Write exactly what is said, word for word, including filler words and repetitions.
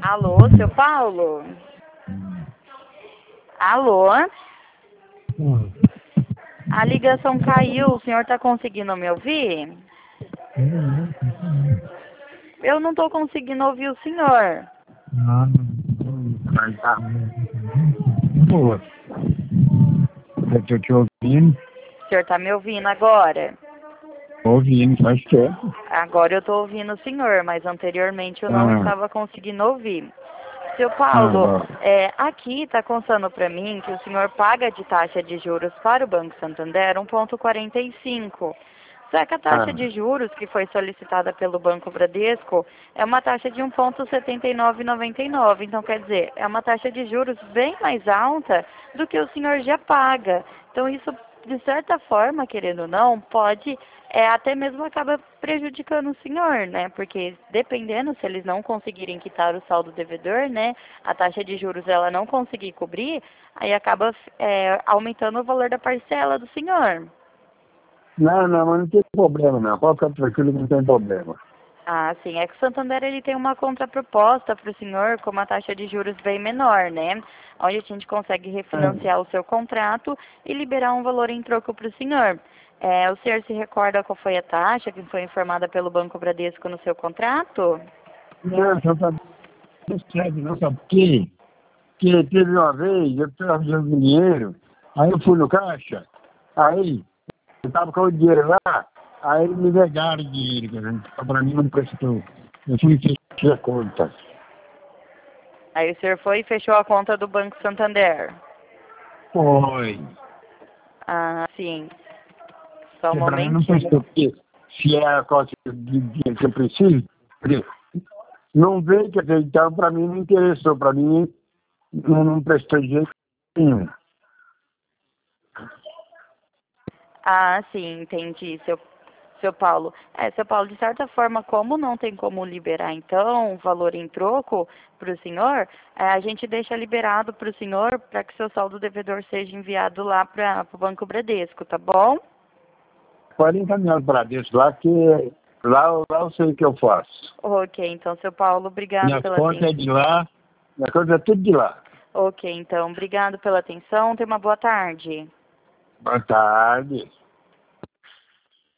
Alô, seu Paulo? Alô? Hum. A ligação caiu, o senhor está conseguindo me ouvir? Eu não estou conseguindo ouvir o senhor. Ah, vai tá. Boa. Eu tô te ouvindo, O senhor está me ouvindo agora? ouvindo, faz tempo. Agora eu estou ouvindo o senhor, mas anteriormente eu não Ah, estava conseguindo ouvir. Seu ah, Paulo, bom. é, aqui está constando para mim que o senhor paga de taxa de juros para o Banco Santander um vírgula quarenta e cinco. Só que a taxa Ah, de juros que foi solicitada pelo Banco Bradesco é uma taxa de um vírgula setenta e nove noventa e nove. Então, quer dizer, é uma taxa de juros bem mais alta do que o senhor já paga. Então, isso, de certa forma, querendo ou não, pode, é, até mesmo acaba prejudicando o senhor, né? Porque dependendo se eles não conseguirem quitar o saldo devedor, né? A taxa de juros ela não conseguir cobrir, aí acaba é, aumentando o valor da parcela do senhor. não, não, mas não tem problema não. Pode ficar tranquilo que não tem problema. Ah, sim. É que o Santander ele tem uma contraproposta para o senhor com uma taxa de juros bem menor, né? Onde a gente consegue Ah, refinanciar o seu contrato e liberar um valor em troco para o senhor. É, o senhor se recorda qual foi a taxa que foi informada pelo Banco Bradesco no seu contrato? não, só tá sério, não sabe por quê? Porque teve uma vez, eu estava fazendo dinheiro, aí eu fui no caixa, aí eu tava com o dinheiro lá, aí eles me negaram o dinheiro, cara. Pra mim não prestou. Eu fui fechar a conta. Aí o senhor foi e fechou a conta do Banco Santander. Foi. Ah, sim. Só um Porque pra mim não momentinho. prestou, porque se é a coisa de dinheiro que eu preciso, porque não veio, quer dizer, então pra mim não interessou, pra mim não, não prestou de jeito nenhum. Ah, sim, entendi, seu, seu Paulo. É, seu Paulo, de certa forma, como não tem como liberar, então, o valor em troco para o senhor, é, a gente deixa liberado para o senhor para que seu saldo devedor seja enviado lá para o Banco Bradesco, tá bom? Pode encaminhar para dentro lá, que lá, lá eu sei o que eu faço. Ok, então, seu Paulo, obrigado Minhas pela contas é atenção. de lá, minhas contas é tudo de lá. Ok, então, obrigado pela atenção. Tenha uma boa tarde. Boa tarde.